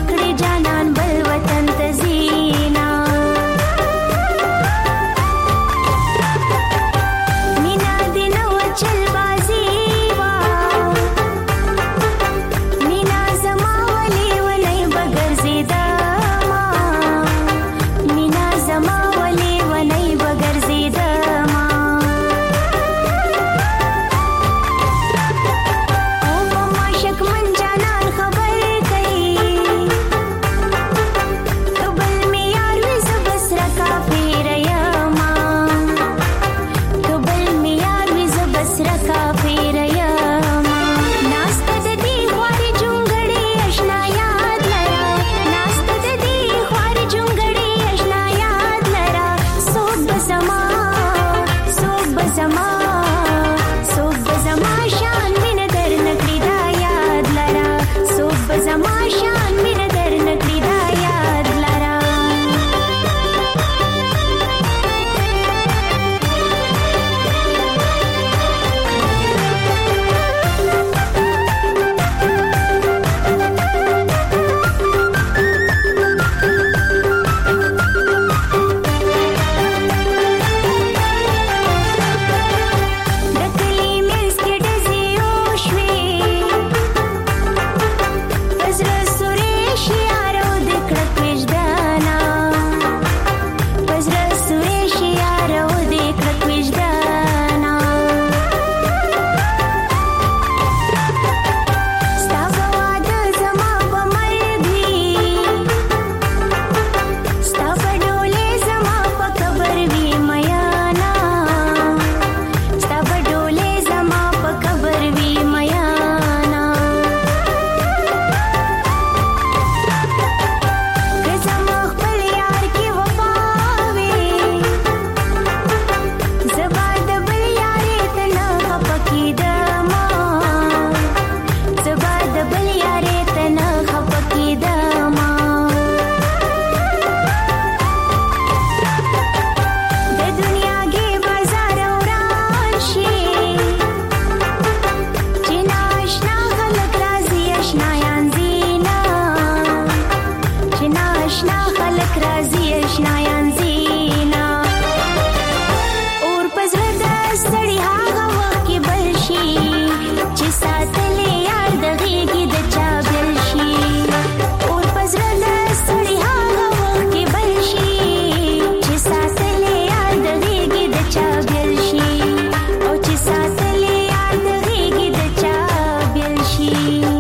چې ساتلې یار د غېږې د چا بل شي اور پزړه د ستړي هغه وخت کې بل شي چې ساتلې یار د غېږې د چا بل شي او چې ساتلې یار د غېږې د چا بل شي.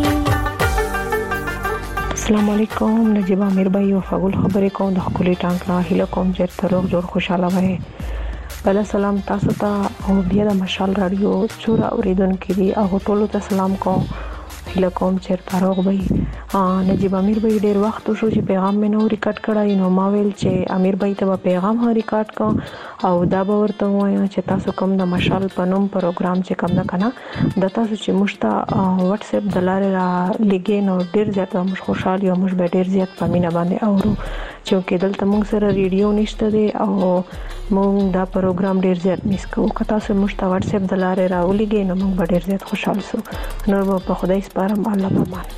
السلام علیکم. نجیب امیر بھائی او فغول خبرې کوم د خپل ټانک نه هیله کوم چې تروغ جوړ خوشاله وای. بل سلام تاسو ته او بیا د مشال رادیو چور اوریدونکو دی او ټولو ته سلام کوم. هیله کوم چې تروغ وای. نجیب امیر بھائی ډیر وخت شو چې پیغام مې نو ریکارډ کړای نو ما ویل چې امیر بھائی ته پیغام هم ریکارډ کوم او دا به ورته وایم چې تاسو کوم د مشال پنوم پروګرام چې کوم دا کنه د تاسو چې مشته واتس اپ د لارې را لګې نو ډیر زیات مش خوشاله او مش به ډیر زیات پامینه باندې اورو چې کېدل ته موږ سره ریډیو نشته دی او موږ دا پروګرام ډیر زیات میس کوو. که تاسو مشته واتس اپ د لارې را ولګې نو موږ به ډیر زیات خوشاله سو. نور په خدای سپارم. الله پامان.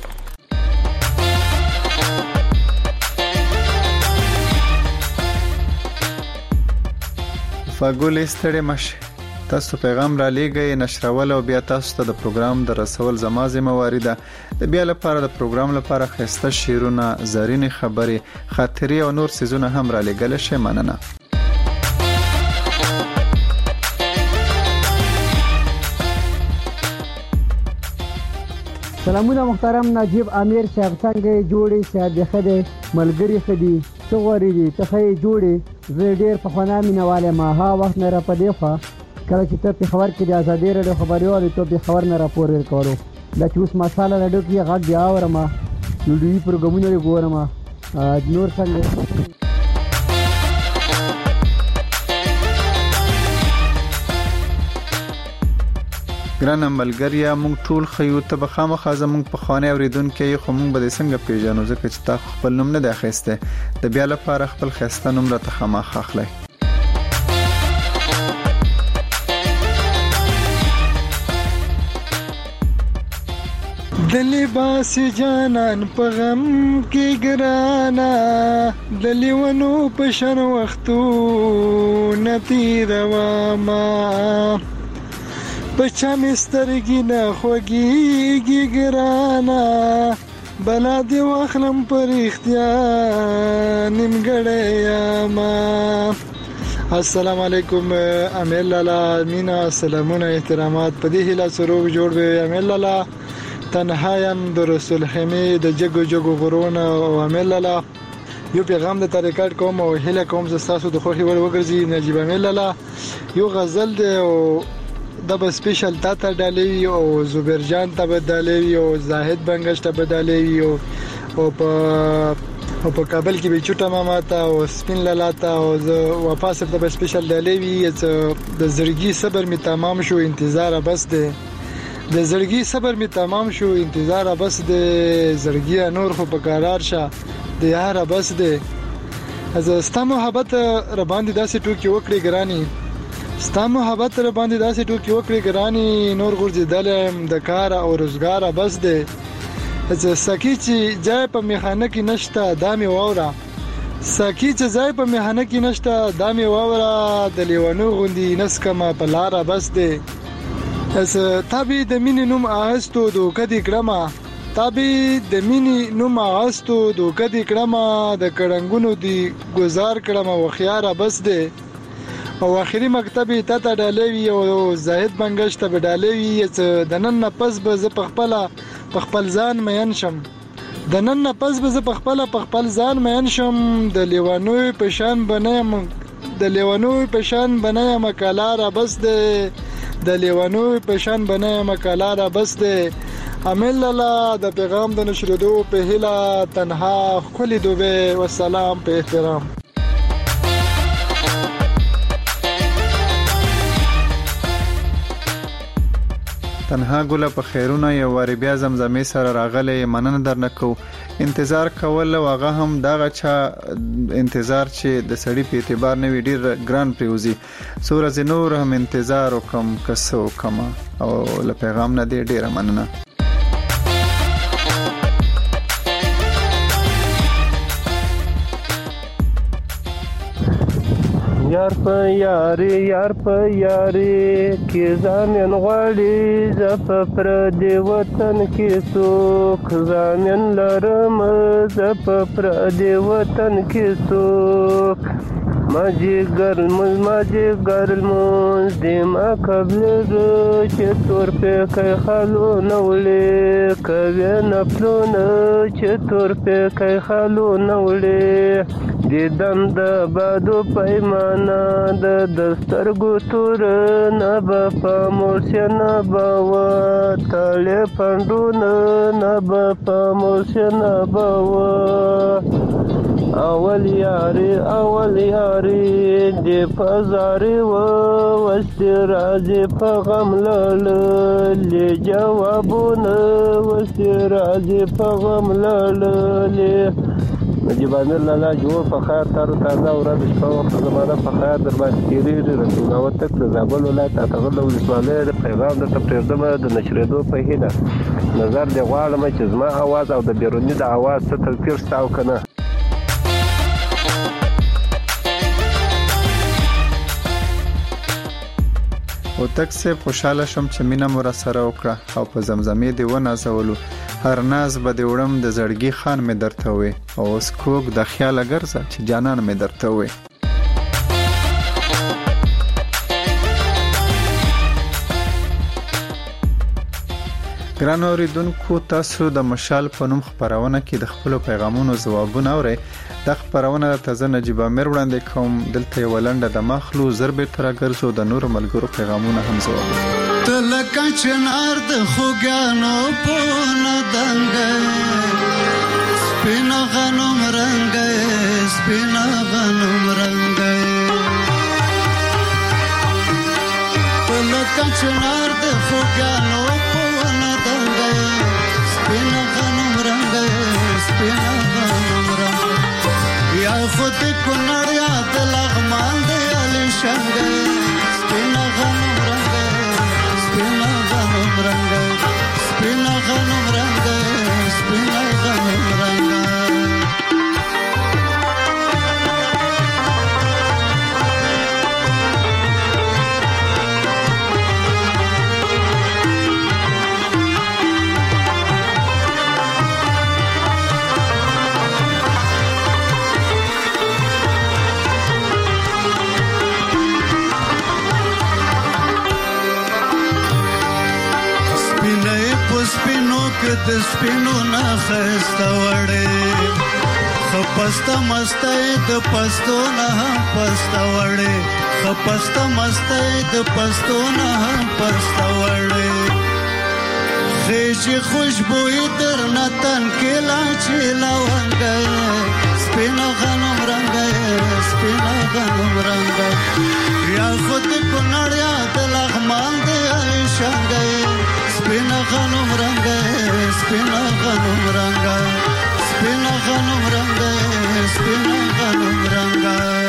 فاګول استړې مشه تاسو پیغام را لېږئ نشرول او بیا تاسو ته د پروګرام د رسول زما ذمہواری ده. د بیا لپاره د پروګرام لپاره خسته شیرونه زرینې خبرې خاطرې او نور سيزونه هم را لېږل شي. مننه. سلامونه محترم نجیب امیر صاحب څنګه جوړې ساده خدي ملګری خدي څوغوري دي ته خې جوړې زه ډېر په خنا مینواله ما ها وخت نه را پدې خو کله چې ته په خبر کې د ازادي رادیو خبريالو ته په خبر نه راپور ورکولو دا چې اوس ماشاءالله رادیو کې غږ دی اورم نو دوی پروګرامونه ګورم نور څنګه ګران ملګریا مونږ ټول خیو ته بخامه خازه مونږ په خانه اوریدونکو خو مونږ به څنګه پیژنو ځکه چې تا خپل نوم نه دی اخیسته د بیا لپاره خپل خسته نوم را تخمه خاخلی. د لباس جانان په غم کې ګرانا د لیونو په شر وختو نتیروا ما بچا مسترګی نه خوږیږي ګرانا بلا دی واخلم پر اختیار نیمګړی ما. السلام علیکم امیر لالا مینا سلامونه احترامات په دې هله سروغ جوړ وي. امیر لالا تنهایم د رسول خمی د جګو جګو غرونه او امیر لالا یو پیغام د طریقات کوم او هله کوم ز تاسو د خوخي ور وګرځي. نجیب امیر لالا یو غزل دی او د به سپیشل تا ته ډالې او زبیر جان ته بدلې او زاهد بنگش ته بدلې او په او په کابل کې به چټه ماما ته او سپین لالا ته او واپس ته به سپیشل ډالې وي. د زړګي صبر می تمام شو انتظار بس دی د زړګي صبر می تمام شو انتظار بس دی زړګي نور خو په قرار شه د یار بس دی. از ستا محبت را باندې داسې ټوکی وکړي ګرانی ستا محبت را باندې داسې ټوکی وکړي ګرانی نور ګرځیدلم د کار او روزګار بس دی. چې سکی چې ځای په میخانه کې نشته دامي ووره سکی چې ځای په میخانه کې نشته دامي ووره د لیوانو غوندي نسکما په لار بس دی. اس تابې د مینې نوم اغستو دوکه دې کړما تابې د مینې نوم اغستو دوکه دې کړما د کړنګونو دی گزار کړما وخيار بس دی. او اخري مکتب ته ته ډالوي او زاهد بنگش ته ډالوي چې د نن نه پس به ز پخپل پخپل ځان مېن شم د نن نه پس به ز پخپل پخپل ځان مېن شم د لیوانوي پشان بنیم د لیوانوي پشان بنیم کلاره بس ده د لیوانوي پشان بنیم کلاره بس ده. امل لالا د پیغام د نشریدو په هله تنها خولي دوبه والسلام په احترام. تنها ګله په خیرونه یو واری بیا زمزمې سره راغله مننه درنکو انتظار کول او هغه هم دغه چا انتظار چې د سړی په اعتبار نه وی ډیر ګران پریوزي سورز نور هم انتظار وکم کسو کما او له پیغام نه دی ډیره مننه. یا یار په یاري یار په یاري کې ځان غواړي ز په پردي وطن کې څوک ځان لرم ز په پردي وطن کې څوک ماجی ګرل مز ماجی ګرل مز دما قبل چې تور په کوي خالو نولې کوي نفلون چې تور په کوي خالو نولې د دند بادو پیمانه د دسترګو تور نه به پاموس نه به تړې پندونه نه به پاموس نه به اول یاري اول یاري د پزاري و وست راځي په غم لړلې جوابونه وست راځي په غم لړلې نجیب امیر لالا جوړ په خیر تر تازه ورځ شپه وخت زمانه په خیر در باندې تیریږي رسول او تک د زابل ولایت اتغل ولسوالۍ د پیغام د تپریدمه د نشریدو په هیله نظر دی غواړم چې زما आवाज او د بیرونی د आवाज څه توپیر شته او کنه او تک سه خوشاله شم چې مینا مور سره وکړه او په زمزمې دی و نازولو هر ناز به دی وړم د زړګي خان می درته وې او اوس کوک د خیال ګرځه چې جانان می درته وې ګران اوریدونکو تاسو د مشال په نوم خبرونه کې د خپل پیغامونو ځوابونه اورئ د خبرونه تازه نجیب امیر وړاندې کوم دلته ولنده د مخلو ضرب تر ګرځو د نور ملګرو پیغامونه هم ځواب تلکه چنار د خوګانو په ندنګ سپینا غنم رنگ سپینا غنم رنگ تلکه چنار د خوګانو په ندنګ سپینا غنم رنگ سپینا غنم رنگ یا خود کنړ یاد لغمان دی علی شنګ سپینا غنم رنگ سپینا غنم رنگ سپینا غنم رنگ سپینا غنم رنگ د سپینو نه خسته وړې خپسته مستې د پستو نه هم پسته وړې خپسته مستې د پستو نه هم پسته وړې خېشي خوشبوئی در نتن کې لا چې لونګ سپینا غنم رنگ سپینا غنم رنگ یا خود کنړ یاد لغمان دی شنګ سپینا غنم رنگ سپینا غنم رنگ سپینا غنم رنگ سپینا غنم رنگ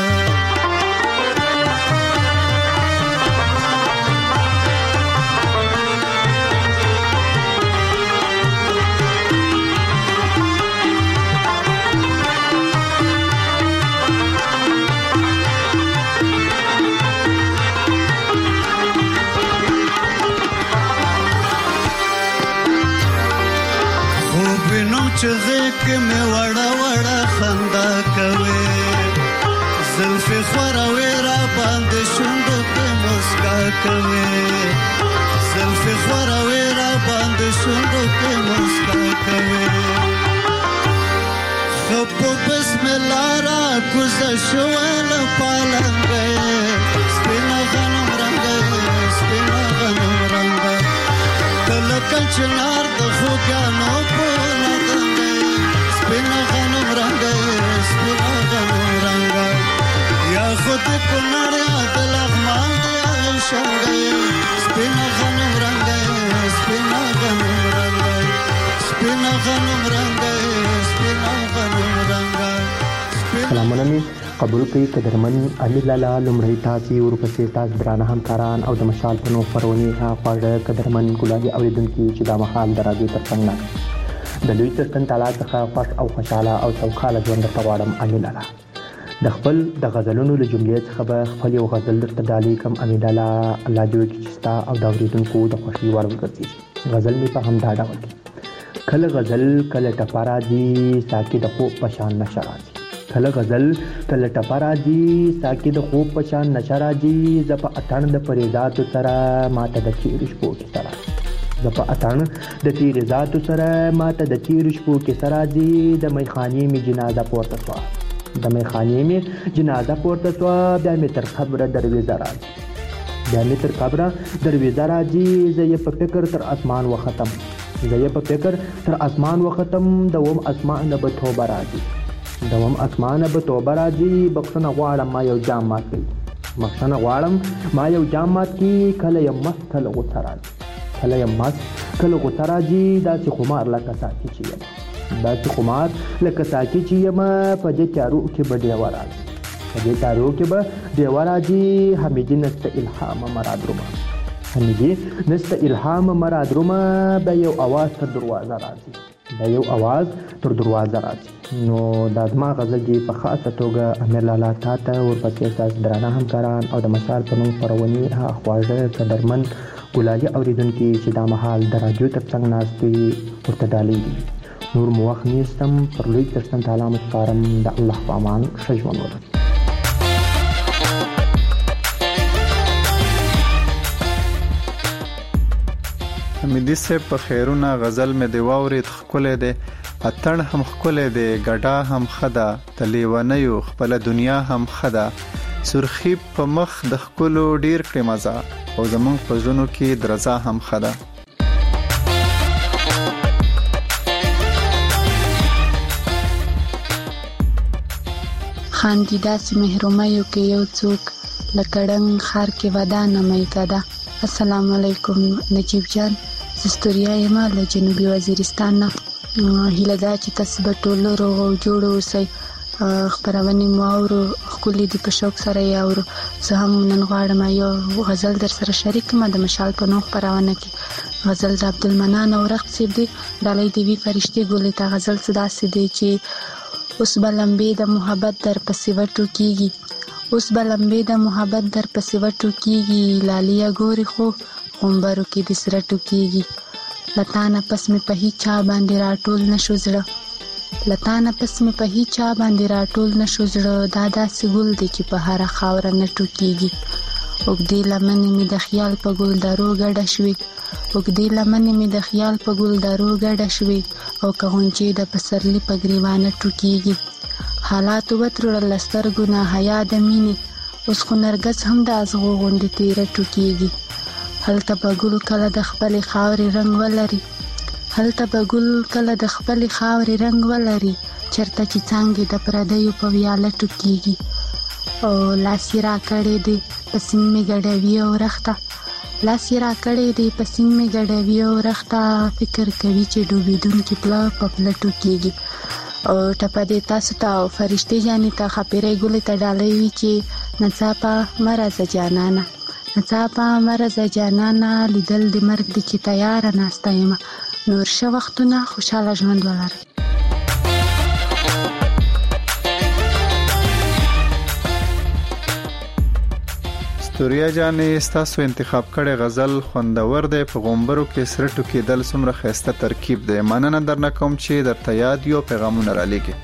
چغې کې مې وړه وړه خندا کوي زلفې خوروي را باندې شونډو کې مسکا کوي زلفې خوروي را باندې شونډو کې مسکا کوي خپو بسم الله را کوز شوال پالنګ سپینا غنم رنگ سپینا غنم رنگ کله چنار د خوګانو په سپینا غنم رنگ سپینا غنم رنگ یا خود کنړ یاد لغمان دی شنګ سپینا غنم رنگ سپینا غنم رنگ سپینا غنم رنگ سپینا غنم رنگ سلامونه می قبول کړئ قدرمن علي لالا لمړی تاسو ورپسې تاسو درانه همکاران او د مشال په نو خبرونه ها خواږه قدرمن ګلالي اوریدونکو چې دا مخال درادي ترڅنګ د لوی ترتن تعالی څخه خوښ او خوشاله او سوکاله ژوند ته غواړم علي لالا د خپل د غزلونو له جملې څخه به خپل یو غزل درته ډالۍ کړم. امید الله الله دې وکړي چې ستا او د اورېدونکو د خوښۍ وړ وګرځي. غزل مې په همدا ډول دی: کله غزل کله ټپه راځي، ساقي د خوب په شان نشه راځي. کله غزل کله ټپه راځي، ساقي د خوب په شان نشه راځي. زه په اتڼ د فریاداتو سره ماته د چیرې شپو کیسه راځي. زه په اتڼ د فریاداتو سره ماته د چیرې شپو کیسه راځي. د میخانې مې جنازه پورته شوه، د میخانې مې جنازه پورته شوه، بیا مې تر قبره درویزه راځي. بیا مې تر قبره درویزه راځي. زه یې په فکر تر اسمان وختم، زه یې په فکر تر اسمان وختم. د وم اسمان به توبه راځي، د وم اسمان به توبه راځي. بخښنه غواړم ما یو جام مات کړي، بخښنه غواړم ما یو جام مات کړي. کله یم مست کله غوسه راځي، کله یم مست کله غوسه راځي. داسې خمار لکه ساقي چې یم، داسې خمار لکه ساقي چې یم. په دې تیارو کې به ډیوه راځي، په دې تیارو کې به ډیوه راځي. حمیدي نسته الهام مراد رومه، حمیدي نسته الهام مراد رومه. به یو اواز تر دروازه راځي، به یو اواز تر دروازه راځي. نو دا زما غزل دی په خاصه توګه امیر لالا تا ته، ورپسې ستاسو درانه همکاران او د مشال په نوم خپرونې هغه خواږه قدرمن ګلالي اورېدونکي چې دا مهال د راډیو تر څنګ ناست وي ورته ډالۍ دي. نور مو وخت نیستم، پر لوی ترڅنګ تعالی مو سپارم. د الله په امان ښه ژوند ولرئ. حمیدي صاحب په خیرونه غزل مې دی واورید، ښکلی دی. اتڼ هم ښکلی دی، ګډا هم ښه ده، د لیونیو خپله دنیا هم ښه ده. سرخي په مخ د ښکلو ډیر کړې مزه، او زمونږ په زړونو کې درزا هم ښه ده. خاندي داسې محرومیو کې یو څوک، لکه ډنګ ښار کې ودانه میکه ده. السلام علیکم نجیب جان، زه ستوریا یم له جنوبي وزیرستان نه. هیله ده چې تاسو به ټول روغ او جوړ اوسئ. خپرونې مو اورو، ښکلي دي، په شوق سره یې اورو. زه هم نن غواړم یو غزل در سره شریک کړم د مشال په نوم خپرونه کې. غزل د عبدالمنان اورښت صاحب دی، ډالۍ د وي فرشتې ګلې ته. غزل څه داسې دی چې اوس به لمبې د محبت در پسې وټو کېږي، اوس به لمبې د محبت در پسې وټو کېږي. لالیه ګورې خو غومبرو کې د سره ټوکېږي. له تا نه پس مې په هیچ چا باندې راټول نه شو زړه، له تا نه پس مې په هیچ چا باندې راټول نه شو زړه. دا داسې ګل دی چې په هره خاوره نه ټوکېږي. اوږدې لمنې مې د خیال په ګلدارو ګډه شوې، اوږدې لمنې مې د خیال په ګلدارو ګډه شوې. او که غونچې د پسرلي په ګریوانه ټوکېږي. حالاتو وتړل له سترګو نه حیا د مینې، اوس خو نرګس هم د ازغو غوندې تیره ټوکېږي. هلته به ګل کله د خپلې خاورې رنګ ولري، هلته به ګل کله د خپلې خاورې رنګ ولري. چرته چې څانګې د پردیو په ویاله ټوکېږي. او لاس یې را کړی دی په سیند مې ګډوي او رخته، لاس یې را کړی دی په سیند مې ګډوي او رخته. فکر کوي چې ډوبېدونکي پله په پله ټوکېږي. او ټپه دې تاسو ته او فرشتې جانې ته ښاپیرۍ ګلې ته ډالۍ وي چې نڅاپه مه راځه جانانه، نڅاپه مه راځه جانانه. لیدل د مرګ دی چې تیاره ناسته یم. نور ښه وختونه، خوشحاله ژوند ولرئ. ستوریا جانې ستاسو انتخاب کړی غزل خوندور دی. په غومبرو کې سره ټوکېدل څومره ښایسته ترکیب دی. مننه درنه کوم چې درته یاد یو پیغامونه رالیږي.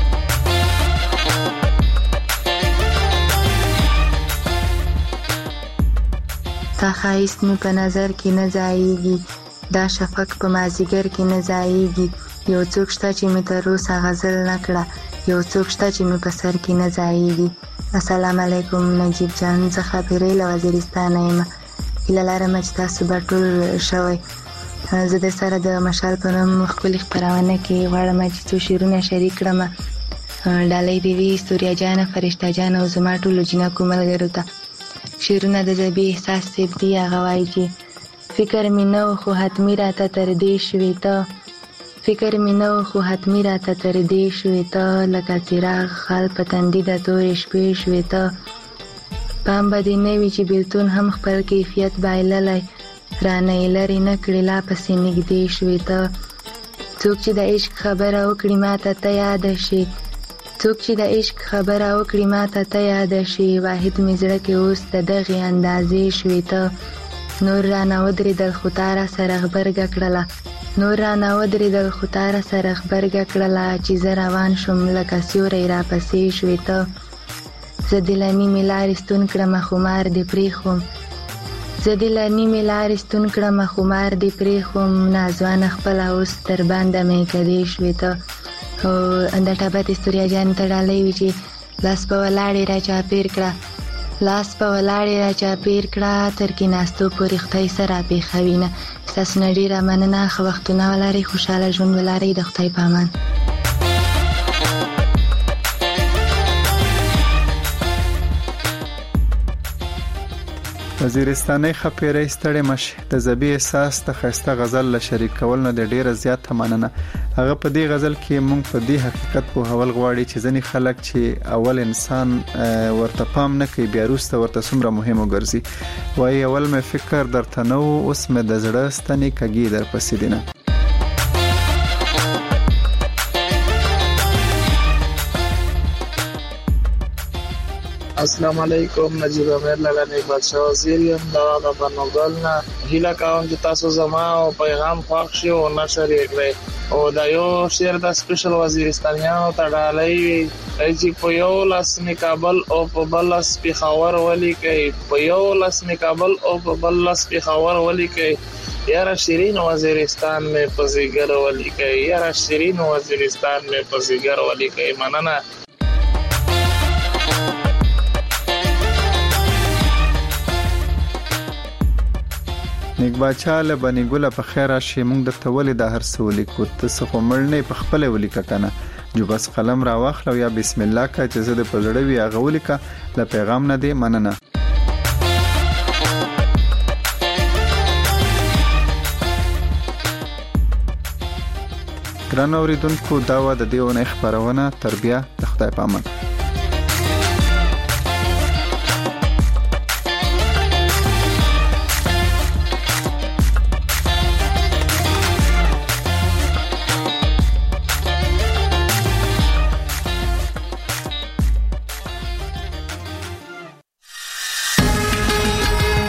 تا ښایست مې په نظر کې نه ځایږي، دا شفق په مازیګر کې نه ځایږي. یو څوک شته چې مې تر اوسه غزل نه کړه، یو څوک شته چې مې په سر کې نه ځایږي. السلام علیکم نجیب جان، زه ښاپیرۍ له وزیرستانه یم. هیله لرم چې تاسو به ټول شوئ. زه در سره د مشال په نوم ښکلي خپرونه کې غواړم چې څو شعرونه شریک کړم. ډالۍ دې وي ستوریا جانه، فرشته جان او زما ټولو جینکو ملګرو ته. شعرونه د ذبی احساس صاحب دی. هغه وایي چې فکر مې نه و خو حتمي راته تر دې شوې ته، فکر مې نه و خو حتمي راته تر دې شوې ته. لکه څراغ خال په تندي د تورې شپې شوې ته. پام به دې نه وي چې بیلتون هم خپل کیفیت بایللی، رانه یې لرې نه کړې لا پسې نږدې شوې ته. څوک چې د عشق خبره وکړي ماته ته یاده شي، څوک چې د عشق خبره وکړي ما ته ته یاده شي واحد مې زړه کې اوس د دغې اندازې شوې ته نور رانه ودرېدل خو تا را سره غبرګه کړله نور رانه ودرېدل خو تا را سره غبرګه کړله چې زه روان شوم لکه سیوری راپسې شوې ته زه دې له نیمې لارې ستون کړمه خو مار دې پرېښوم زه دې له نیمې لارې ستون کړمه خو مار دې پرېښوم نازوانه خپله اوس تر بنده مې کدې شوې ته او د ټبت استوریا جان ته ډالۍ وي چې لاس په ولاړې را چاپېر کړه لاس په ولاړې را چاپېر کړه تر کېناستو پورې خدای څه راپېښوي نه ستاسو نه ډېره مننه ښه وختونه ولرئ خوشحاله ژوند ولرئ د خدای په امان وزیرستاني خپېری ستړې مشه د زبې احساس د ښایسته غزل له شریک کول نه د ډیره زیاته مننه هغه په دې غزل کې مونږ په دې حقیقت په هول غواړي چې ځنې خلک چې اول انسان ورته پام نه کوي بیا وروسته ورته څومره مهم وګرځي وایي اول مې فکر درته نه و اوس مې د زړه ستنې کږي درپسې دي نه السلام علیکم نجیب امیر لاله نیک بادشاہ وزیر یم دا د بنوګل نه هیله کوم چې تاسو زما او پیغام خوښ شي او نشر یې کړئ او دا یو شعر د سپیشل وزیرستانیانو ته ډالۍ وي چې په یو لاس می کابل او په بل لاس پیښور ولیکئ په یو لاس می کابل او په بل لاس پیښور ولیکئ یاره شیرین وزیرستان می په زیګر ولیکئ یاره شیرین وزیرستان می په زیګر ولیکئ مننه نیک بچا له بنی ګله په خیر راشي مونږ د تولې د هر څه ولیکو ته څه خو مړ نه په خپل ولیکه کنه جو بس قلم را واخلو یا بسم الله کا چې زه د پزړې وی هغه ولیکه له پیغام نه دی مننه ګران اوریدونکو دا و د دیونه خبرونه تربیه د خدای په امان